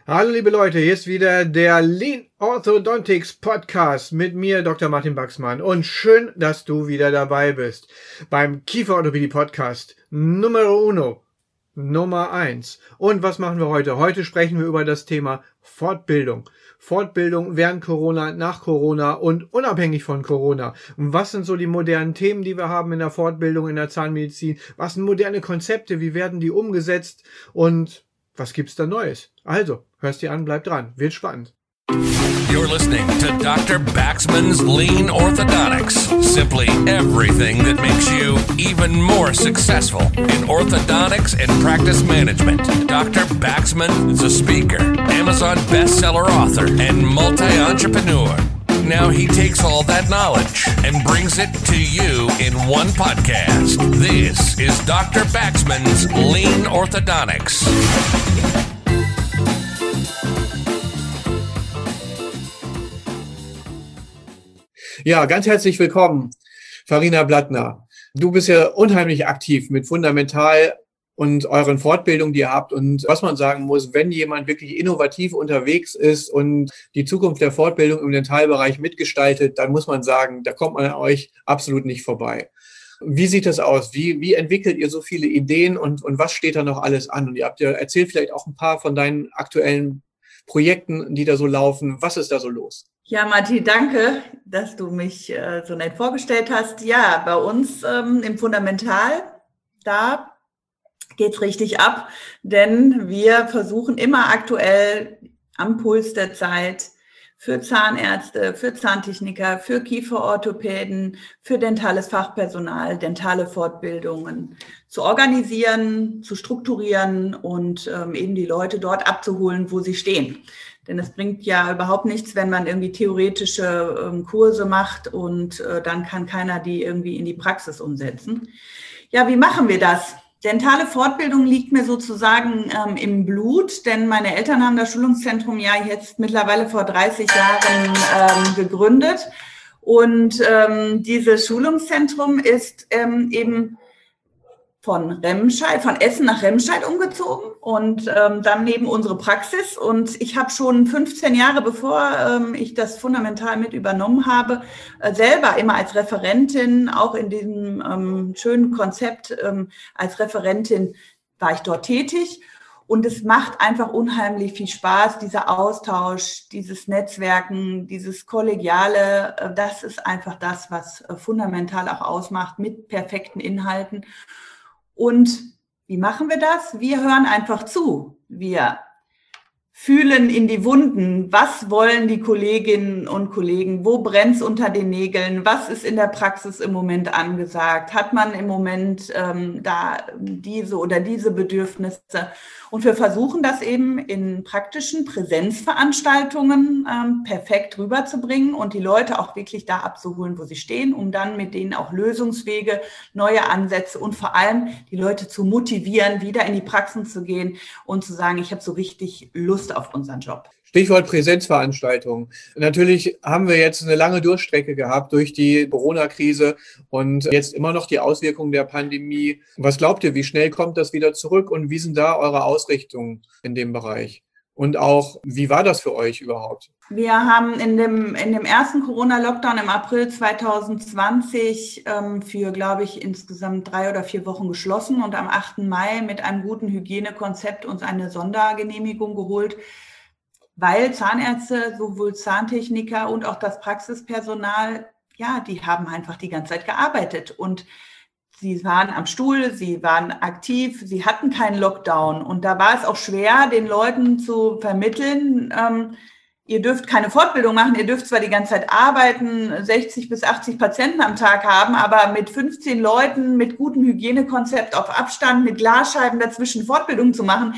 Hallo liebe Leute, hier ist wieder der Lean Orthodontics Podcast mit mir, Dr. Martin Baxmann. Und schön, dass du wieder dabei bist beim Kieferorthopädie Podcast Nummer 1. Und was machen wir heute? Heute sprechen wir über das Thema Fortbildung. Fortbildung während Corona, nach Corona und unabhängig von Corona. Und was sind so die modernen Themen, die wir haben in der Fortbildung, in der Zahnmedizin? Was sind moderne Konzepte? Wie werden die umgesetzt? Und was gibt's da Neues? Also, hörst dir an, bleib dran. Wird spannend. You're listening to Dr. Baxman's Lean Orthodontics. Simply everything that makes you even more successful in orthodontics and practice management. Dr. Baxman is a speaker, Amazon bestseller author, and multi-entrepreneur. Now he takes all that knowledge and brings it to you in one podcast. This is Dr. Baxman's Lean Orthodontics. Ja, ganz herzlich willkommen, Farina Blattner. Du bist ja unheimlich aktiv mit Fundamental und euren Fortbildungen, die ihr habt. Und was man sagen muss, wenn jemand wirklich innovativ unterwegs ist und die Zukunft der Fortbildung im Dentalbereich mitgestaltet, dann muss man sagen, da kommt man an euch absolut nicht vorbei. Wie sieht das aus? Wie entwickelt ihr so viele Ideen und was steht da noch alles an? Und ihr habt ja erzählt vielleicht auch ein paar von deinen aktuellen Projekten, die da so laufen. Was ist da so los? Ja, Martin, danke, dass du mich so nett vorgestellt hast. Ja, bei uns im Fundamental, da geht's richtig ab, denn wir versuchen immer aktuell am Puls der Zeit für Zahnärzte, für Zahntechniker, für Kieferorthopäden, für dentales Fachpersonal, dentale Fortbildungen zu organisieren, zu strukturieren und eben die Leute dort abzuholen, wo sie stehen. Denn es bringt ja überhaupt nichts, wenn man irgendwie theoretische Kurse macht und dann kann keiner die irgendwie in die Praxis umsetzen. Ja, wie machen wir das? Dentale Fortbildung liegt mir sozusagen im Blut, denn meine Eltern haben das Schulungszentrum ja jetzt mittlerweile vor 30 Jahren gegründet. Und dieses Schulungszentrum ist eben von Essen nach Remscheid umgezogen und dann neben unsere Praxis. Und ich habe schon 15 Jahre, bevor ich das Fundamental mit übernommen habe, selber immer als Referentin, auch in diesem schönen Konzept als Referentin war ich dort tätig. Und es macht einfach unheimlich viel Spaß, dieser Austausch, dieses Netzwerken, dieses Kollegiale. Das ist einfach das, was fundamental auch ausmacht mit perfekten Inhalten. Und wie machen wir das? Wir hören einfach zu. Wir fühlen in die Wunden. Was wollen die Kolleginnen und Kollegen? Wo brennt's unter den Nägeln? Was ist in der Praxis im Moment angesagt? Hat man im Moment da diese oder diese Bedürfnisse? Und wir versuchen das eben in praktischen Präsenzveranstaltungen perfekt rüberzubringen und die Leute auch wirklich da abzuholen, wo sie stehen, um dann mit denen auch Lösungswege, neue Ansätze und vor allem die Leute zu motivieren, wieder in die Praxen zu gehen und zu sagen, ich habe so richtig Lust auf unseren Job. Stichwort Präsenzveranstaltungen. Natürlich haben wir jetzt eine lange Durchstrecke gehabt durch die Corona-Krise und jetzt immer noch die Auswirkungen der Pandemie. Was glaubt ihr, wie schnell kommt das wieder zurück und wie sind da eure Ausrichtungen in dem Bereich? Und auch, wie war das für euch überhaupt? Wir haben in dem ersten Corona-Lockdown im April 2020 für, glaube ich, insgesamt 3 oder 4 Wochen geschlossen und am 8. Mai mit einem guten Hygienekonzept uns eine Sondergenehmigung geholt, weil Zahnärzte, sowohl Zahntechniker und auch das Praxispersonal, ja, die haben einfach die ganze Zeit gearbeitet und sie waren am Stuhl, sie waren aktiv, sie hatten keinen Lockdown. Und da war es auch schwer, den Leuten zu vermitteln, ihr dürft keine Fortbildung machen, ihr dürft zwar die ganze Zeit arbeiten, 60 bis 80 Patienten am Tag haben, aber mit 15 Leuten, mit gutem Hygienekonzept auf Abstand, mit Glasscheiben dazwischen Fortbildung zu machen,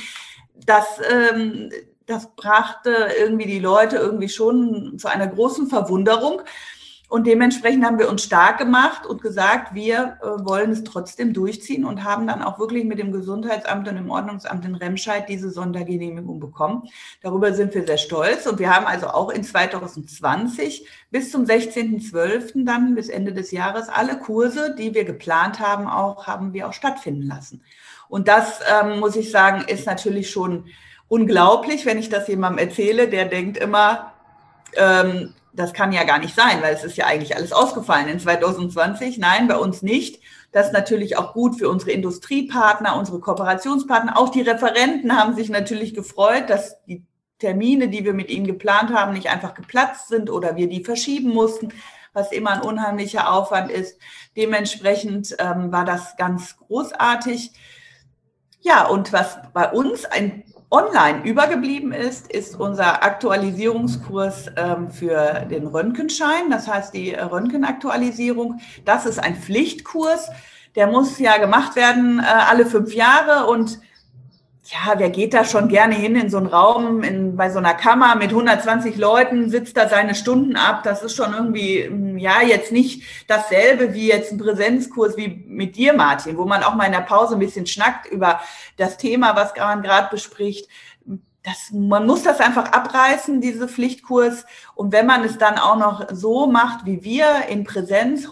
das brachte irgendwie die Leute irgendwie schon zu einer großen Verwunderung. Und dementsprechend haben wir uns stark gemacht und gesagt, wir wollen es trotzdem durchziehen und haben dann auch wirklich mit dem Gesundheitsamt und dem Ordnungsamt in Remscheid diese Sondergenehmigung bekommen. Darüber sind wir sehr stolz und wir haben also auch in 2020 bis zum 16.12. dann bis Ende des Jahres alle Kurse, die wir geplant haben, haben wir auch stattfinden lassen. Und das, muss ich sagen, ist natürlich schon unglaublich, wenn ich das jemandem erzähle, der denkt immer, das kann ja gar nicht sein, weil es ist ja eigentlich alles ausgefallen in 2020. Nein, bei uns nicht. Das ist natürlich auch gut für unsere Industriepartner, unsere Kooperationspartner. Auch die Referenten haben sich natürlich gefreut, dass die Termine, die wir mit ihnen geplant haben, nicht einfach geplatzt sind oder wir die verschieben mussten, was immer ein unheimlicher Aufwand ist. Dementsprechend war das ganz großartig. Ja, und was bei uns ein online übergeblieben ist, ist unser Aktualisierungskurs für den Röntgenschein. Das heißt, die Röntgenaktualisierung. Das ist ein Pflichtkurs. Der muss ja gemacht werden alle 5 Jahre. Und ja, wer geht da schon gerne hin in so einen Raum, bei so einer Kammer mit 120 Leuten, sitzt da seine Stunden ab. Das ist schon irgendwie, ja, jetzt nicht dasselbe wie jetzt ein Präsenzkurs wie mit dir, Martin, wo man auch mal in der Pause ein bisschen schnackt über das Thema, was man gerade bespricht. Man muss das einfach abreißen, diese Pflichtkurs. Und wenn man es dann auch noch so macht, wie wir in Präsenz,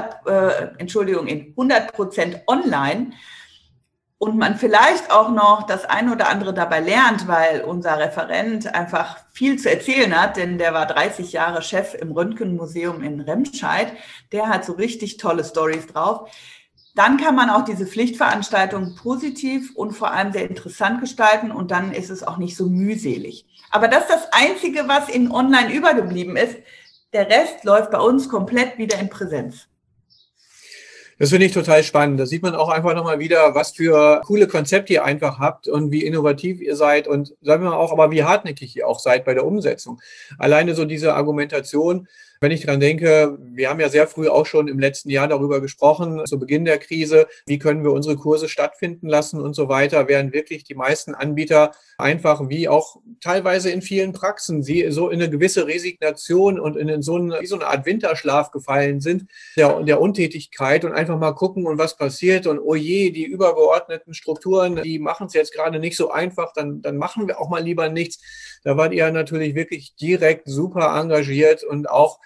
100% online, und man vielleicht auch noch das ein oder andere dabei lernt, weil unser Referent einfach viel zu erzählen hat, denn der war 30 Jahre Chef im Röntgenmuseum in Remscheid. Der hat so richtig tolle Storys drauf. Dann kann man auch diese Pflichtveranstaltung positiv und vor allem sehr interessant gestalten und dann ist es auch nicht so mühselig. Aber das ist das Einzige, was in online übergeblieben ist. Der Rest läuft bei uns komplett wieder in Präsenz. Das finde ich total spannend. Da sieht man auch einfach nochmal wieder, was für coole Konzepte ihr einfach habt und wie innovativ ihr seid und sagen wir mal auch, aber wie hartnäckig ihr auch seid bei der Umsetzung. Alleine so diese Argumentation, wenn ich dran denke, wir haben ja sehr früh auch schon im letzten Jahr darüber gesprochen, zu Beginn der Krise, wie können wir unsere Kurse stattfinden lassen und so weiter, während wirklich die meisten Anbieter einfach wie auch teilweise in vielen Praxen, sie so in eine gewisse Resignation und in so eine Art Winterschlaf gefallen sind, der Untätigkeit und einfach mal gucken und was passiert und oh je, die übergeordneten Strukturen, die machen es jetzt gerade nicht so einfach, dann machen wir auch mal lieber nichts. Da wart ihr natürlich wirklich direkt super engagiert und auch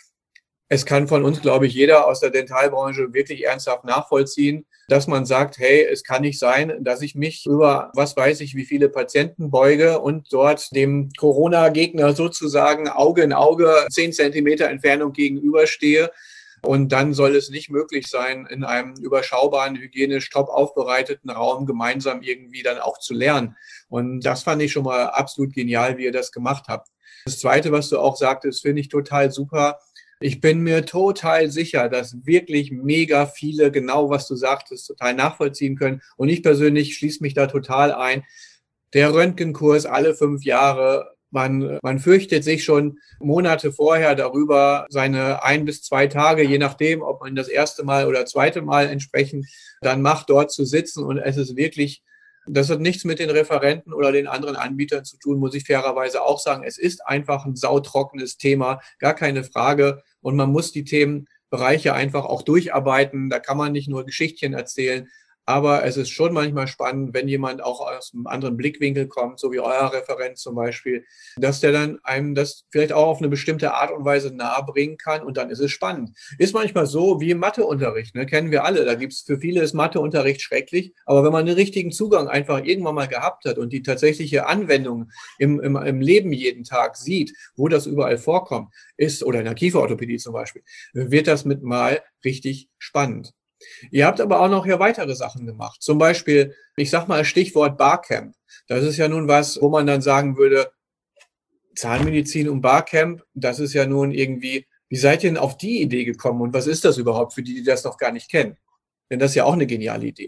es kann von uns, glaube ich, jeder aus der Dentalbranche wirklich ernsthaft nachvollziehen, dass man sagt, hey, es kann nicht sein, dass ich mich über, was weiß ich, wie viele Patienten beuge und dort dem Corona-Gegner sozusagen Auge in Auge 10 Zentimeter Entfernung gegenüberstehe. Und dann soll es nicht möglich sein, in einem überschaubaren, hygienisch top aufbereiteten Raum gemeinsam irgendwie dann auch zu lernen. Und das fand ich schon mal absolut genial, wie ihr das gemacht habt. Das Zweite, was du auch sagtest, finde ich total super. Ich bin mir total sicher, dass wirklich mega viele genau, was du sagtest, total nachvollziehen können. Und ich persönlich schließe mich da total ein. Der Röntgenkurs alle 5 Jahre, man fürchtet sich schon Monate vorher darüber, seine 1 bis 2 Tage, je nachdem, ob man das erste Mal oder zweite Mal entsprechend dann macht, dort zu sitzen. Und es ist wirklich, das hat nichts mit den Referenten oder den anderen Anbietern zu tun, muss ich fairerweise auch sagen. Es ist einfach ein sautrockenes Thema, gar keine Frage. Und man muss die Themenbereiche einfach auch durcharbeiten. Da kann man nicht nur Geschichtchen erzählen. Aber es ist schon manchmal spannend, wenn jemand auch aus einem anderen Blickwinkel kommt, so wie euer Referent zum Beispiel, dass der dann einem das vielleicht auch auf eine bestimmte Art und Weise nahebringen kann und dann ist es spannend. Ist manchmal so wie im Matheunterricht, ne? Kennen wir alle. Da gibt's für viele ist Matheunterricht schrecklich, aber wenn man den richtigen Zugang einfach irgendwann mal gehabt hat und die tatsächliche Anwendung im Leben jeden Tag sieht, wo das überall vorkommt, ist, oder in der Kieferorthopädie zum Beispiel, wird das mit mal richtig spannend. Ihr habt aber auch noch hier weitere Sachen gemacht. Zum Beispiel, ich sag mal Stichwort Barcamp. Das ist ja nun was, wo man dann sagen würde, Zahnmedizin und Barcamp, das ist ja nun irgendwie, wie seid ihr denn auf die Idee gekommen und was ist das überhaupt für die, die das noch gar nicht kennen? Denn das ist ja auch eine geniale Idee.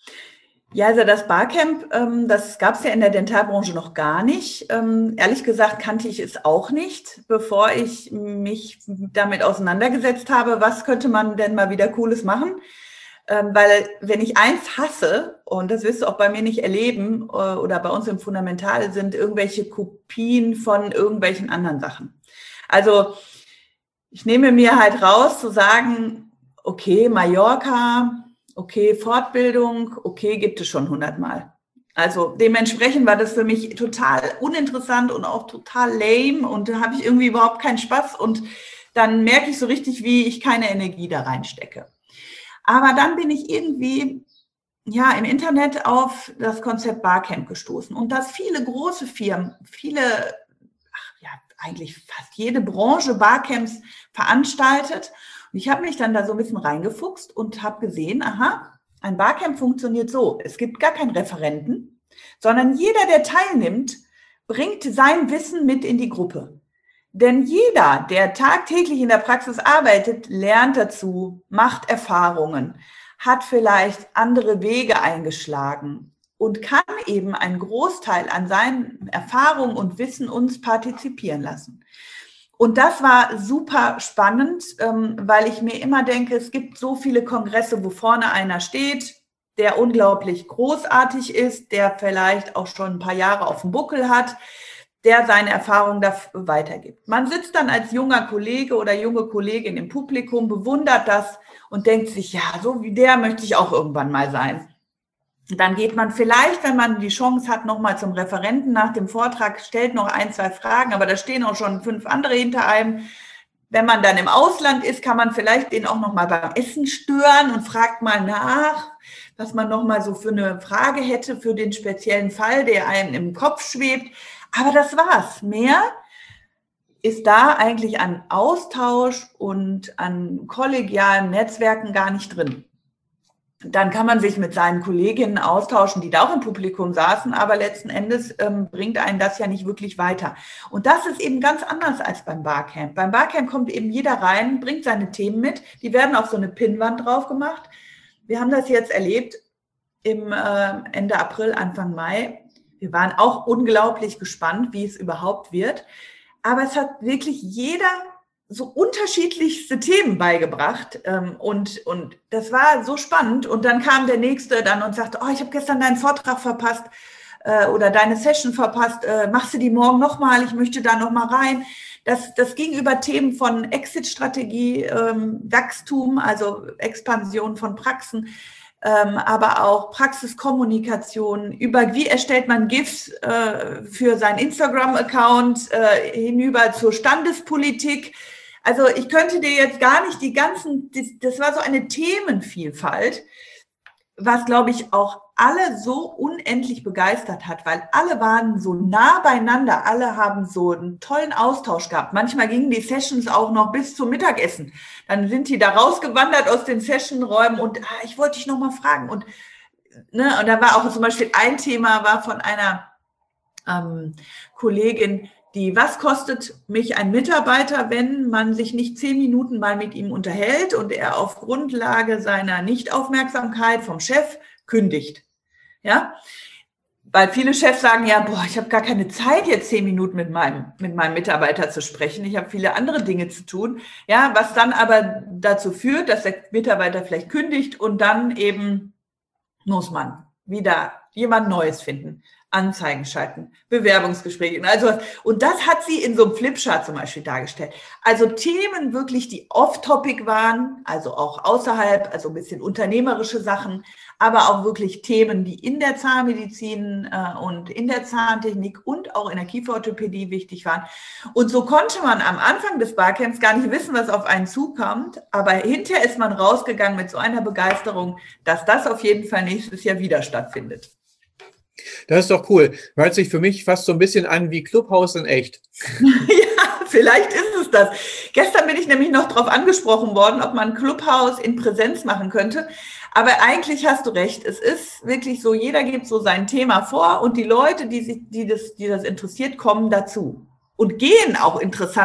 Ja, also das Barcamp, das gab es ja in der Dentalbranche noch gar nicht. Ehrlich gesagt kannte ich es auch nicht, bevor ich mich damit auseinandergesetzt habe, was könnte man denn mal wieder Cooles machen. Weil wenn ich eins hasse, und das wirst du auch bei mir nicht erleben oder bei uns im Fundamental, sind irgendwelche Kopien von irgendwelchen anderen Sachen. Also ich nehme mir halt raus zu sagen, okay, Mallorca, okay, Fortbildung, okay, gibt es schon 100-mal. Also dementsprechend war das für mich total uninteressant und auch total lame und da habe ich irgendwie überhaupt keinen Spaß und dann merke ich so richtig, wie ich keine Energie da reinstecke. Aber dann bin ich irgendwie im Internet auf das Konzept Barcamp gestoßen und dass viele große Firmen, eigentlich fast jede Branche Barcamps veranstaltet. Und ich habe mich dann da so ein bisschen reingefuchst und habe gesehen, ein Barcamp funktioniert so, es gibt gar keinen Referenten, sondern jeder, der teilnimmt, bringt sein Wissen mit in die Gruppe. Denn jeder, der tagtäglich in der Praxis arbeitet, lernt dazu, macht Erfahrungen, hat vielleicht andere Wege eingeschlagen und kann eben einen Großteil an seinen Erfahrungen und Wissen uns partizipieren lassen. Und das war super spannend, weil ich mir immer denke, es gibt so viele Kongresse, wo vorne einer steht, der unglaublich großartig ist, der vielleicht auch schon ein paar Jahre auf dem Buckel hat, der seine Erfahrungen da weitergibt. Man sitzt dann als junger Kollege oder junge Kollegin im Publikum, bewundert das und denkt sich, ja, so wie der möchte ich auch irgendwann mal sein. Dann geht man vielleicht, wenn man die Chance hat, nochmal zum Referenten nach dem Vortrag, stellt noch 1, 2 Fragen, aber da stehen auch schon 5 andere hinter einem. Wenn man dann im Ausland ist, kann man vielleicht den auch nochmal beim Essen stören und fragt mal nach, was man nochmal so für eine Frage hätte für den speziellen Fall, der einem im Kopf schwebt. Aber das war's. Mehr ist da eigentlich an Austausch und an kollegialen Netzwerken gar nicht drin. Dann kann man sich mit seinen Kolleginnen austauschen, die da auch im Publikum saßen, aber letzten Endes bringt einen das ja nicht wirklich weiter. Und das ist eben ganz anders als beim Barcamp. Beim Barcamp kommt eben jeder rein, bringt seine Themen mit, die werden auf so eine Pinnwand drauf gemacht. Wir haben das jetzt erlebt im Ende April, Anfang Mai. Wir waren auch unglaublich gespannt, wie es überhaupt wird. Aber es hat wirklich jeder so unterschiedlichste Themen beigebracht und das war so spannend. Und dann kam der Nächste dann und sagte, ich habe gestern deinen Vortrag verpasst oder deine Session verpasst, machst du die morgen nochmal, ich möchte da nochmal rein. Das ging über Themen von Exit-Strategie, Wachstum, also Expansion von Praxen, aber auch Praxiskommunikation, über wie erstellt man GIFs für seinen Instagram-Account, hinüber zur Standespolitik. Also ich könnte dir jetzt gar nicht das war so eine Themenvielfalt, was, glaube ich, auch alle so unendlich begeistert hat, weil alle waren so nah beieinander, alle haben so einen tollen Austausch gehabt. Manchmal gingen die Sessions auch noch bis zum Mittagessen. Dann sind die da rausgewandert aus den Sessionräumen und ich wollte dich noch mal fragen. Und da war auch zum Beispiel ein Thema, war von einer Kollegin, was kostet mich ein Mitarbeiter, wenn man sich nicht 10 Minuten mal mit ihm unterhält und er auf Grundlage seiner Nichtaufmerksamkeit vom Chef kündigt? Ja, weil viele Chefs sagen ja, ich habe gar keine Zeit, jetzt 10 Minuten mit meinem Mitarbeiter zu sprechen. Ich habe viele andere Dinge zu tun. Ja, was dann aber dazu führt, dass der Mitarbeiter vielleicht kündigt und dann eben muss man wieder jemand Neues finden. Anzeigen schalten, Bewerbungsgespräche. Und das hat sie in so einem Flipchart zum Beispiel dargestellt. Also Themen wirklich, die off-topic waren, also auch außerhalb, also ein bisschen unternehmerische Sachen, aber auch wirklich Themen, die in der Zahnmedizin und in der Zahntechnik und auch in der Kieferorthopädie wichtig waren. Und so konnte man am Anfang des Barcamps gar nicht wissen, was auf einen zukommt, aber hinterher ist man rausgegangen mit so einer Begeisterung, dass das auf jeden Fall nächstes Jahr wieder stattfindet. Das ist doch cool. Hört sich für mich fast so ein bisschen an wie Clubhouse in echt. Ja, vielleicht ist es das. Gestern bin ich nämlich noch darauf angesprochen worden, ob man Clubhouse in Präsenz machen könnte. Aber eigentlich hast du recht. Es ist wirklich so, jeder gibt so sein Thema vor und die Leute, die das interessiert, kommen dazu. Und gehen auch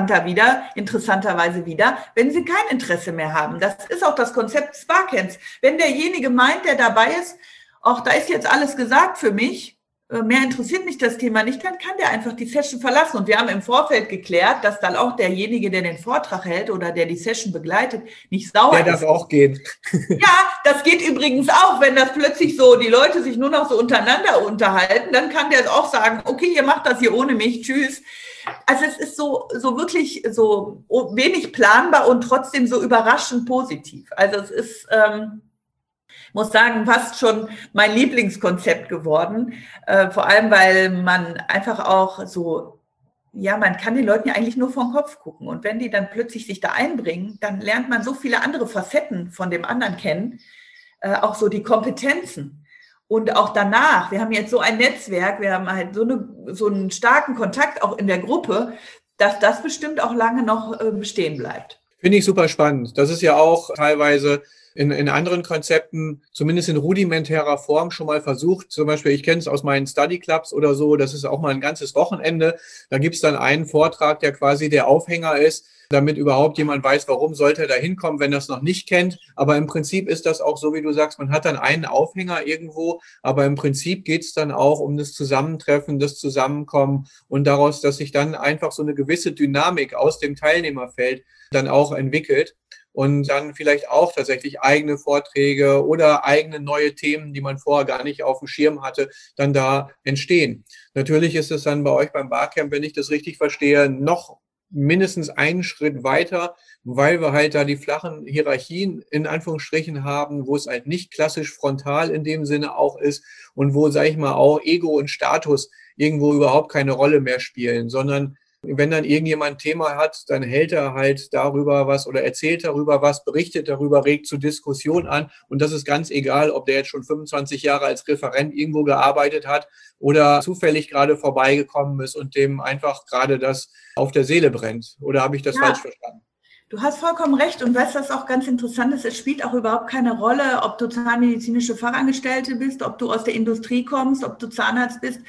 interessanterweise wieder, wenn sie kein Interesse mehr haben. Das ist auch das Konzept des Barcamps. Wenn derjenige meint, der dabei ist, da ist jetzt alles gesagt für mich, mehr interessiert mich das Thema nicht, dann kann der einfach die Session verlassen. Und wir haben im Vorfeld geklärt, dass dann auch derjenige, der den Vortrag hält oder der die Session begleitet, nicht sauer ist. Der darf auch gehen. Ja, das geht übrigens auch, wenn das plötzlich so, die Leute sich nur noch so untereinander unterhalten, dann kann der auch sagen, okay, ihr macht das hier ohne mich, tschüss. Also es ist so wirklich so wenig planbar und trotzdem so überraschend positiv. Also es ist... muss sagen, fast schon mein Lieblingskonzept geworden. Vor allem, weil man einfach auch so, man kann den Leuten ja eigentlich nur vor den Kopf gucken. Und wenn die dann plötzlich sich da einbringen, dann lernt man so viele andere Facetten von dem anderen kennen, auch so die Kompetenzen. Und auch danach, wir haben jetzt so ein Netzwerk, wir haben halt so einen starken Kontakt auch in der Gruppe, dass das bestimmt auch lange noch bestehen bleibt. Finde ich super spannend. Das ist ja auch teilweise in anderen Konzepten, zumindest in rudimentärer Form schon mal versucht. Zum Beispiel, ich kenne es aus meinen Study Clubs oder so, das ist auch mal ein ganzes Wochenende. Da gibt es dann einen Vortrag, der quasi der Aufhänger ist, damit überhaupt jemand weiß, warum sollte er da hinkommen, wenn er es noch nicht kennt. Aber im Prinzip ist das auch so, wie du sagst, man hat dann einen Aufhänger irgendwo, aber im Prinzip geht es dann auch um das Zusammentreffen, das Zusammenkommen und daraus, dass sich dann einfach so eine gewisse Dynamik aus dem Teilnehmerfeld dann auch entwickelt. Und dann vielleicht auch tatsächlich eigene Vorträge oder eigene neue Themen, die man vorher gar nicht auf dem Schirm hatte, dann da entstehen. Natürlich ist es dann bei euch beim Barcamp, wenn ich das richtig verstehe, noch mindestens einen Schritt weiter, weil wir halt da die flachen Hierarchien in Anführungsstrichen haben, wo es halt nicht klassisch frontal in dem Sinne auch ist und wo, sage ich mal, auch Ego und Status irgendwo überhaupt keine Rolle mehr spielen, sondern wenn dann irgendjemand ein Thema hat, dann hält er halt darüber was oder erzählt darüber was, berichtet darüber, regt zur Diskussion an. Und das ist ganz egal, ob der jetzt schon 25 Jahre als Referent irgendwo gearbeitet hat oder zufällig gerade vorbeigekommen ist und dem einfach gerade das auf der Seele brennt. Oder habe ich das falsch verstanden? Du hast vollkommen recht. Und weißt du, was auch ganz interessant ist? Es spielt auch überhaupt keine Rolle, ob du zahnmedizinische Fachangestellte bist, ob du aus der Industrie kommst, ob du Zahnarzt bist.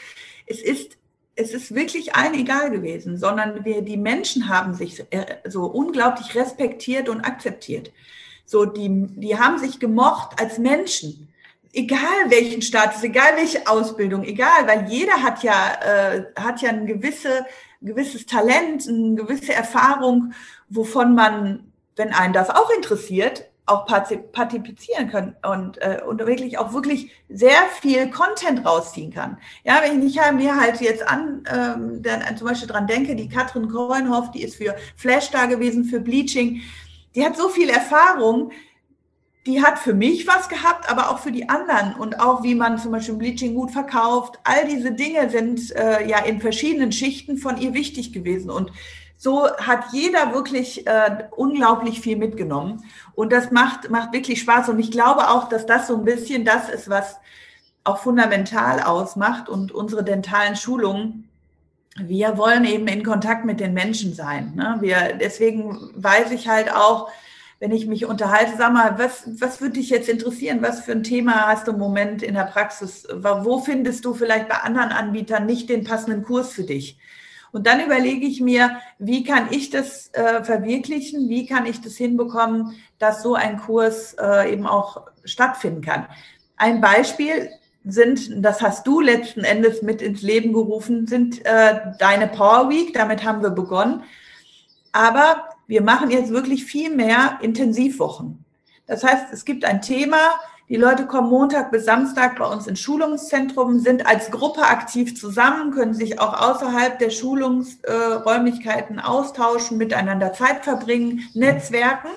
Es ist wirklich allen egal gewesen, sondern die Menschen haben sich so unglaublich respektiert und akzeptiert. So, die haben sich gemocht als Menschen, egal welchen Status, egal welche Ausbildung, egal, weil jeder hat ja ein gewisses Talent, eine gewisse Erfahrung, wovon man, wenn einen das auch interessiert, auch partizipieren können und wirklich auch wirklich sehr viel Content rausziehen kann. Ja, wenn ich mir halt jetzt dann zum Beispiel dran denke, die Katrin Kornhoff, die ist für Flash da gewesen, für Bleaching, die hat so viel Erfahrung, die hat für mich was gehabt, aber auch für die anderen und auch wie man zum Beispiel Bleaching gut verkauft. All diese Dinge sind ja in verschiedenen Schichten von ihr wichtig gewesen und so hat jeder wirklich unglaublich viel mitgenommen und das macht wirklich Spaß und ich glaube auch, dass das so ein bisschen das ist, was auch fundamental ausmacht und unsere dentalen Schulungen, wir wollen eben in Kontakt mit den Menschen sein. Ne? Deswegen weiß ich halt auch, wenn ich mich unterhalte, sag mal, was würde dich jetzt interessieren? Was für ein Thema hast du im Moment in der Praxis? Wo findest du vielleicht bei anderen Anbietern nicht den passenden Kurs für dich? Und dann überlege ich mir, wie kann ich das verwirklichen? Wie kann ich das hinbekommen, dass so ein Kurs eben auch stattfinden kann? Ein Beispiel das hast du letzten Endes mit ins Leben gerufen, sind deine Power Week. Damit haben wir begonnen. Aber wir machen jetzt wirklich viel mehr Intensivwochen. Das heißt, es gibt ein Thema, die Leute kommen Montag bis Samstag bei uns ins Schulungszentrum, sind als Gruppe aktiv zusammen, können sich auch außerhalb der Schulungsräumlichkeiten austauschen, miteinander Zeit verbringen, netzwerken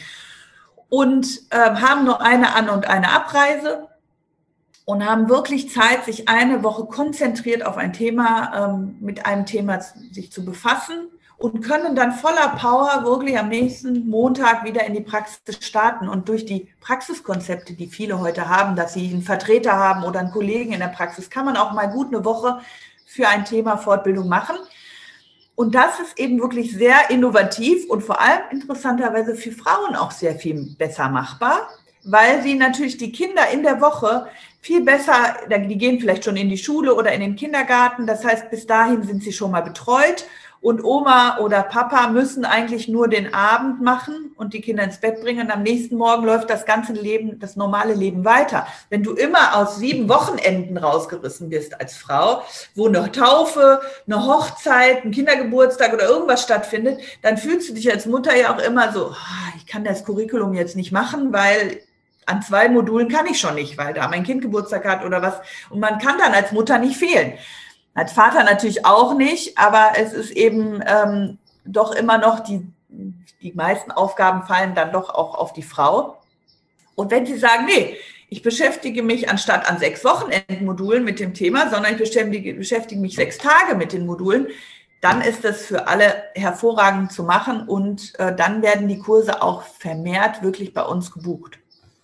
und haben nur eine An- und eine Abreise und haben wirklich Zeit, sich eine Woche konzentriert auf ein Thema, mit einem Thema sich zu befassen. Und können dann voller Power wirklich am nächsten Montag wieder in die Praxis starten. Und durch die Praxiskonzepte, die viele heute haben, dass sie einen Vertreter haben oder einen Kollegen in der Praxis, kann man auch mal gut eine Woche für ein Thema Fortbildung machen. Und das ist eben wirklich sehr innovativ und vor allem interessanterweise für Frauen auch sehr viel besser machbar, weil sie natürlich die Kinder in der Woche viel besser, die gehen vielleicht schon in die Schule oder in den Kindergarten. Das heißt, bis dahin sind sie schon mal betreut. Und Oma oder Papa müssen eigentlich nur den Abend machen und die Kinder ins Bett bringen. Und am nächsten Morgen läuft das ganze Leben, das normale Leben weiter. Wenn du immer aus 7 Wochenenden rausgerissen bist als Frau, wo eine Taufe, eine Hochzeit, ein Kindergeburtstag oder irgendwas stattfindet, dann fühlst du dich als Mutter ja auch immer so, ich kann das Curriculum jetzt nicht machen, weil an 2 Modulen kann ich schon nicht, weil da mein Kind Geburtstag hat oder was. Und man kann dann als Mutter nicht fehlen. Als Vater natürlich auch nicht, aber es ist eben doch immer noch, die meisten Aufgaben fallen dann doch auch auf die Frau. Und wenn sie sagen, nee, ich beschäftige mich anstatt an 6 Wochenendmodulen mit dem Thema, sondern ich beschäftige mich 6 Tage mit den Modulen, dann ist das für alle hervorragend zu machen und dann werden die Kurse auch vermehrt wirklich bei uns gebucht.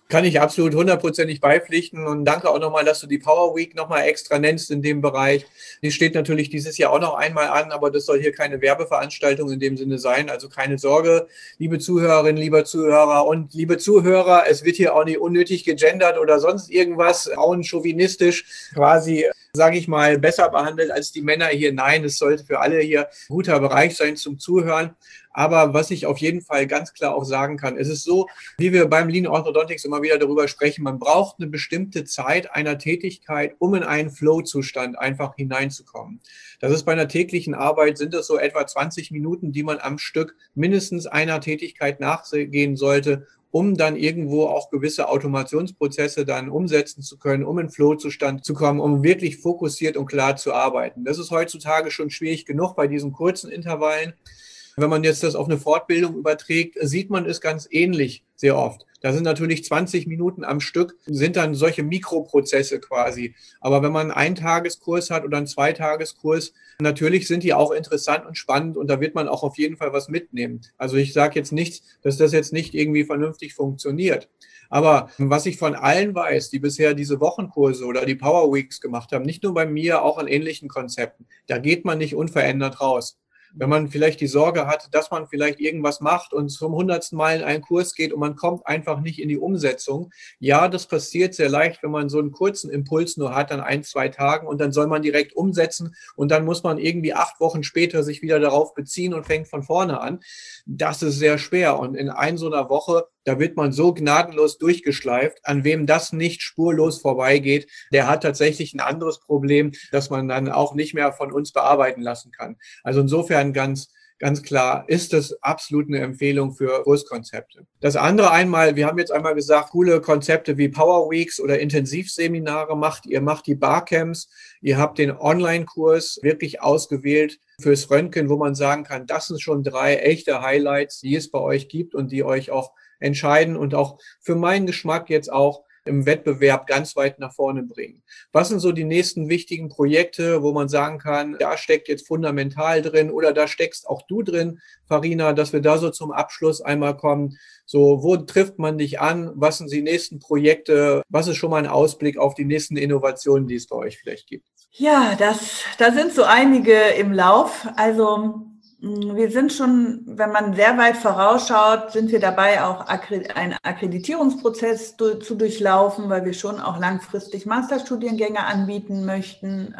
Kann ich absolut 100%ig beipflichten und danke auch nochmal, dass du die Power Week nochmal extra nennst in dem Bereich. Die steht natürlich dieses Jahr auch noch einmal an, aber das soll hier keine Werbeveranstaltung in dem Sinne sein. Also keine Sorge, liebe Zuhörerinnen, lieber Zuhörer und liebe Zuhörer, es wird hier auch nicht unnötig gegendert oder sonst irgendwas, frauenchauvinistisch quasi, sage ich mal, besser behandelt als die Männer hier. Nein, es sollte für alle hier ein guter Bereich sein zum Zuhören. Aber was ich auf jeden Fall ganz klar auch sagen kann, es ist so, wie wir beim Lean Orthodontics immer wieder darüber sprechen, man braucht eine bestimmte Zeit einer Tätigkeit, um in einen Flow-Zustand einfach hineinzukommen. Das ist bei einer täglichen Arbeit, sind das so etwa 20 Minuten, die man am Stück mindestens einer Tätigkeit nachgehen sollte, um dann irgendwo auch gewisse Automationsprozesse dann umsetzen zu können, um in Flow-Zustand zu kommen, um wirklich fokussiert und klar zu arbeiten. Das ist heutzutage schon schwierig genug bei diesen kurzen Intervallen. Wenn man jetzt das auf eine Fortbildung überträgt, sieht man es ganz ähnlich sehr oft. Da sind natürlich 20 Minuten am Stück, sind dann solche Mikroprozesse quasi. Aber wenn man einen Tageskurs hat oder einen Zweitageskurs, natürlich sind die auch interessant und spannend und da wird man auch auf jeden Fall was mitnehmen. Also ich sage jetzt nicht, dass das jetzt nicht irgendwie vernünftig funktioniert. Aber was ich von allen weiß, die bisher diese Wochenkurse oder die Power Weeks gemacht haben, nicht nur bei mir, auch an ähnlichen Konzepten, da geht man nicht unverändert raus. Wenn man vielleicht die Sorge hat, dass man vielleicht irgendwas macht und zum 100. Mal in einen Kurs geht und man kommt einfach nicht in die Umsetzung. Ja, das passiert sehr leicht, wenn man so einen kurzen Impuls nur hat an 1-2 Tagen und dann soll man direkt umsetzen und dann muss man irgendwie 8 Wochen später sich wieder darauf beziehen und fängt von vorne an. Das ist sehr schwer und in so einer Woche, da wird man so gnadenlos durchgeschleift. An wem das nicht spurlos vorbeigeht, der hat tatsächlich ein anderes Problem, das man dann auch nicht mehr von uns bearbeiten lassen kann. Also insofern ganz klar ist das absolut eine Empfehlung für Kurskonzepte. Das andere einmal, wir haben jetzt einmal gesagt, coole Konzepte wie Power Weeks oder Intensivseminare macht ihr die Barcamps, ihr habt den Online-Kurs wirklich ausgewählt fürs Röntgen, wo man sagen kann, das sind schon 3 echte Highlights, die es bei euch gibt und die euch auch entscheiden und auch für meinen Geschmack jetzt auch im Wettbewerb ganz weit nach vorne bringen. Was sind so die nächsten wichtigen Projekte, wo man sagen kann, da steckt jetzt fundamental drin oder da steckst auch du drin, Farina, dass wir da so zum Abschluss einmal kommen. So, wo trifft man dich an? Was sind die nächsten Projekte? Was ist schon mal ein Ausblick auf die nächsten Innovationen, die es bei euch vielleicht gibt? Ja, da sind so einige im Lauf. Also wir sind schon, wenn man sehr weit vorausschaut, sind wir dabei, auch einen Akkreditierungsprozess zu durchlaufen, weil wir schon auch langfristig Masterstudiengänge anbieten möchten,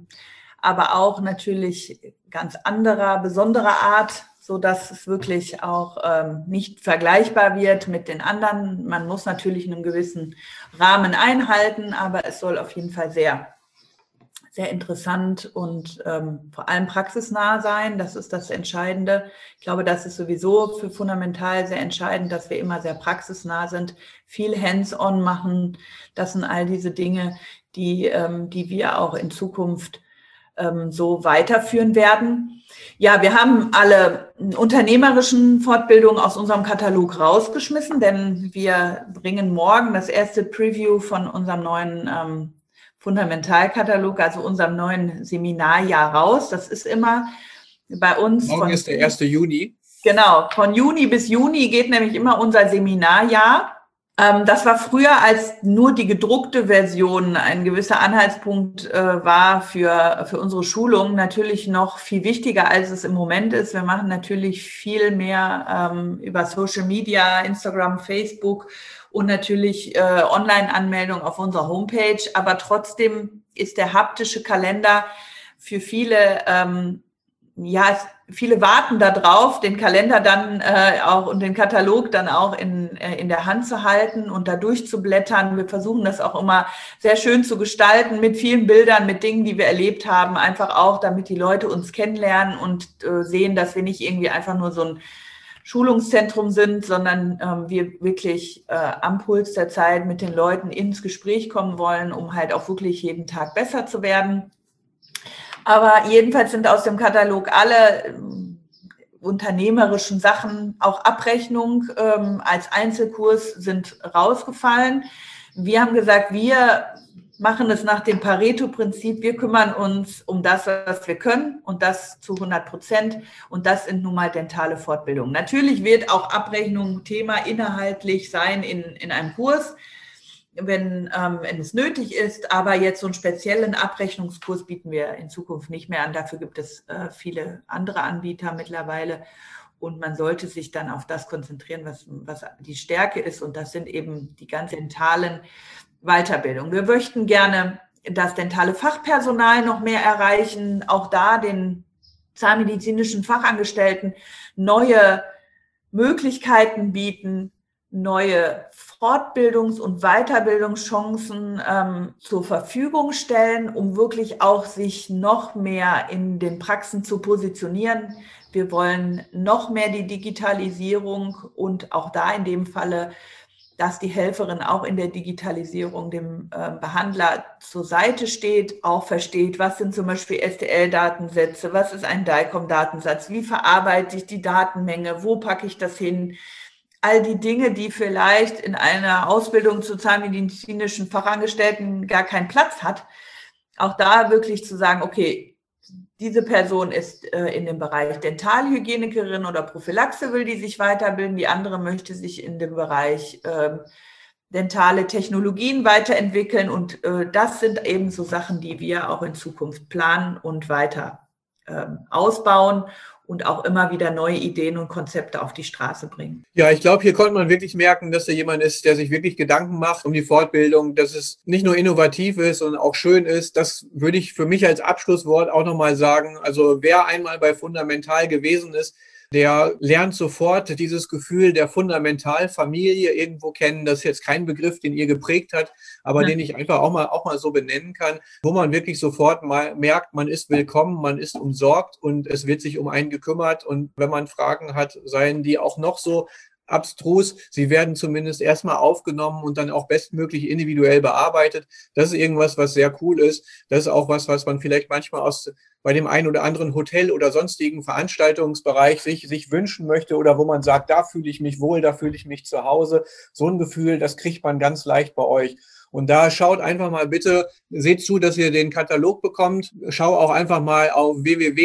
aber auch natürlich ganz anderer, besonderer Art, so dass es wirklich auch nicht vergleichbar wird mit den anderen. Man muss natürlich einen gewissen Rahmen einhalten, aber es soll auf jeden Fall sehr interessant und vor allem praxisnah sein. Das ist das Entscheidende. Ich glaube, das ist sowieso für fundamental sehr entscheidend, dass wir immer sehr praxisnah sind, viel hands-on machen. Das sind all diese Dinge, die wir auch in Zukunft so weiterführen werden. Ja, wir haben alle unternehmerischen Fortbildungen aus unserem Katalog rausgeschmissen, denn wir bringen morgen das erste Preview von unserem neuen Fundamentalkatalog, also unserem neuen Seminarjahr raus. Das ist immer bei uns. Morgen ist der 1. Juni. Genau, von Juni bis Juni geht nämlich immer unser Seminarjahr. Das war früher, als nur die gedruckte Version ein gewisser Anhaltspunkt war für unsere Schulung, natürlich noch viel wichtiger, als es im Moment ist. Wir machen natürlich viel mehr über Social Media, Instagram, Facebook und natürlich Online-Anmeldung auf unserer Homepage. Aber trotzdem ist der haptische Kalender für viele, viele warten da drauf, den Kalender dann auch und den Katalog dann auch in der Hand zu halten und da durchzublättern. Wir versuchen das auch immer sehr schön zu gestalten mit vielen Bildern, mit Dingen, die wir erlebt haben, einfach auch, damit die Leute uns kennenlernen und sehen, dass wir nicht irgendwie einfach nur so ein Schulungszentrum sind, sondern wir wirklich am Puls der Zeit mit den Leuten ins Gespräch kommen wollen, um halt auch wirklich jeden Tag besser zu werden. Aber jedenfalls sind aus dem Katalog alle unternehmerischen Sachen, auch Abrechnung als Einzelkurs sind rausgefallen. Wir haben gesagt, wir machen es nach dem Pareto-Prinzip. Wir kümmern uns um das, was wir können und das zu 100%. Und das sind nun mal dentale Fortbildungen. Natürlich wird auch Abrechnung Thema inhaltlich sein in einem Kurs, wenn es nötig ist. Aber jetzt so einen speziellen Abrechnungskurs bieten wir in Zukunft nicht mehr an. Dafür gibt es viele andere Anbieter mittlerweile. Und man sollte sich dann auf das konzentrieren, was die Stärke ist. Und das sind eben die ganz dentalen Weiterbildungen. Wir möchten gerne das dentale Fachpersonal noch mehr erreichen, auch da den zahnmedizinischen Fachangestellten neue Möglichkeiten bieten, neue Fortbildungs- und Weiterbildungschancen zur Verfügung stellen, um wirklich auch sich noch mehr in den Praxen zu positionieren. Wir wollen noch mehr die Digitalisierung und auch da in dem Falle, dass die Helferin auch in der Digitalisierung dem Behandler zur Seite steht, auch versteht, was sind zum Beispiel STL-Datensätze, was ist ein DICOM-Datensatz, wie verarbeite ich die Datenmenge, wo packe ich das hin, all die Dinge, die vielleicht in einer Ausbildung zu zahnmedizinischen Fachangestellten gar keinen Platz hat, auch da wirklich zu sagen, okay, diese Person ist in dem Bereich Dentalhygienikerin oder Prophylaxe, will die sich weiterbilden. Die andere möchte sich in dem Bereich dentale Technologien weiterentwickeln. Und das sind eben so Sachen, die wir auch in Zukunft planen und weiter ausbauen und auch immer wieder neue Ideen und Konzepte auf die Straße bringen. Ja, ich glaube, hier konnte man wirklich merken, dass da jemand ist, der sich wirklich Gedanken macht um die Fortbildung, dass es nicht nur innovativ ist, sondern auch schön ist. Das würde ich für mich als Abschlusswort auch nochmal sagen. Also wer einmal bei Fundamental gewesen ist, der lernt sofort dieses Gefühl der Fundamentalfamilie irgendwo kennen. Das ist jetzt kein Begriff, den ihr geprägt hat, aber den ich einfach auch mal so benennen kann, wo man wirklich sofort mal merkt, man ist willkommen, man ist umsorgt und es wird sich um einen gekümmert. Und wenn man Fragen hat, seien die auch noch so abstrus, sie werden zumindest erstmal aufgenommen und dann auch bestmöglich individuell bearbeitet. Das ist irgendwas, was sehr cool ist. Das ist auch was man vielleicht manchmal bei dem einen oder anderen Hotel oder sonstigen Veranstaltungsbereich sich wünschen möchte oder wo man sagt, da fühle ich mich wohl, da fühle ich mich zu Hause. So ein Gefühl, das kriegt man ganz leicht bei euch. Und da schaut einfach mal bitte, seht zu, dass ihr den Katalog bekommt. Schau auch einfach mal auf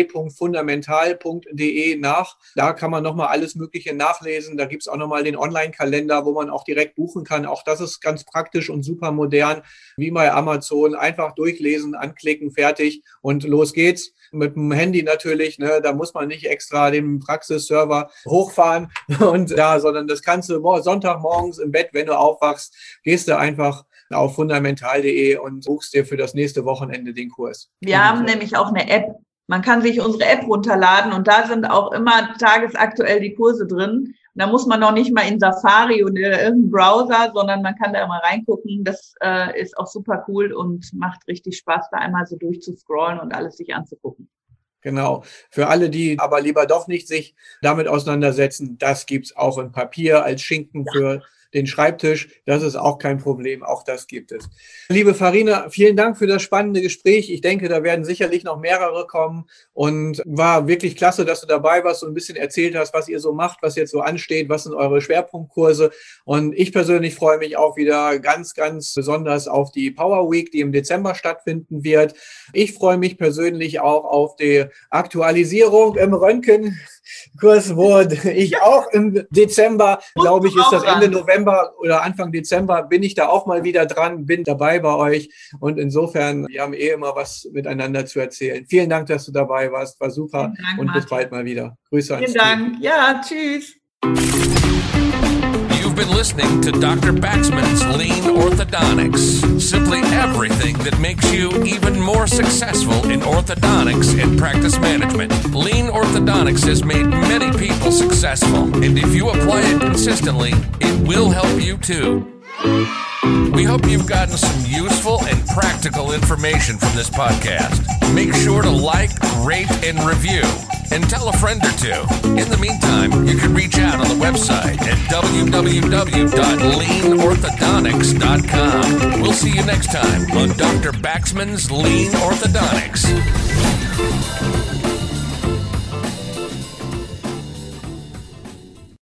www.fundamental.de nach. Da kann man nochmal alles Mögliche nachlesen. Da gibt es auch nochmal den Online-Kalender, wo man auch direkt buchen kann. Auch das ist ganz praktisch und super modern, wie bei Amazon. Einfach durchlesen, anklicken, fertig und los geht's. Mit dem Handy natürlich, ne, da muss man nicht extra den Praxisserver hochfahren sondern das kannst du Sonntagmorgens im Bett, wenn du aufwachst, gehst du einfach auf fundamental.de und buchst dir für das nächste Wochenende den Kurs. Wir haben nämlich auch eine App. Man kann sich unsere App runterladen und da sind auch immer tagesaktuell die Kurse drin. Da muss man noch nicht mal in Safari oder irgendeinen Browser, sondern man kann da immer reingucken. Das ist auch super cool und macht richtig Spaß, da einmal so durchzuscrollen und alles sich anzugucken. Genau. Für alle, die aber lieber doch nicht sich damit auseinandersetzen, das gibt's auch in Papier als Schinken für den Schreibtisch. Das ist auch kein Problem. Auch das gibt es. Liebe Farina, vielen Dank für das spannende Gespräch. Ich denke, da werden sicherlich noch mehrere kommen und war wirklich klasse, dass du dabei warst und ein bisschen erzählt hast, was ihr so macht, was jetzt so ansteht, was sind eure Schwerpunktkurse. Und ich persönlich freue mich auch wieder ganz, ganz besonders auf die Power Week, die im Dezember stattfinden wird. Ich freue mich persönlich auch auf die Aktualisierung im Röntgenkurs, wo ich auch im Dezember, glaube ich, ist das Ende November oder Anfang Dezember, bin ich da auch mal wieder dran, bin dabei bei euch. Und insofern, wir haben immer was miteinander zu erzählen. Vielen Dank, dass du dabei warst. War super. Dank, und bis bald mal wieder. Grüße ans Team. Vielen Dank. Ja, tschüss. You've been listening to Dr. Baxman's Lean Orthodontics. Simply everything that makes you even more successful in orthodontics and practice management. Lean Orthodontics has made many people successful, and if you apply it consistently, it will help you too. We hope you've gotten some useful and practical information from this podcast. Make sure to like, rate, and review, and tell a friend or two. In the meantime, you can reach out on the website at www.leanorthodontics.com. We'll see you next time on Dr. Baxman's Lean Orthodontics.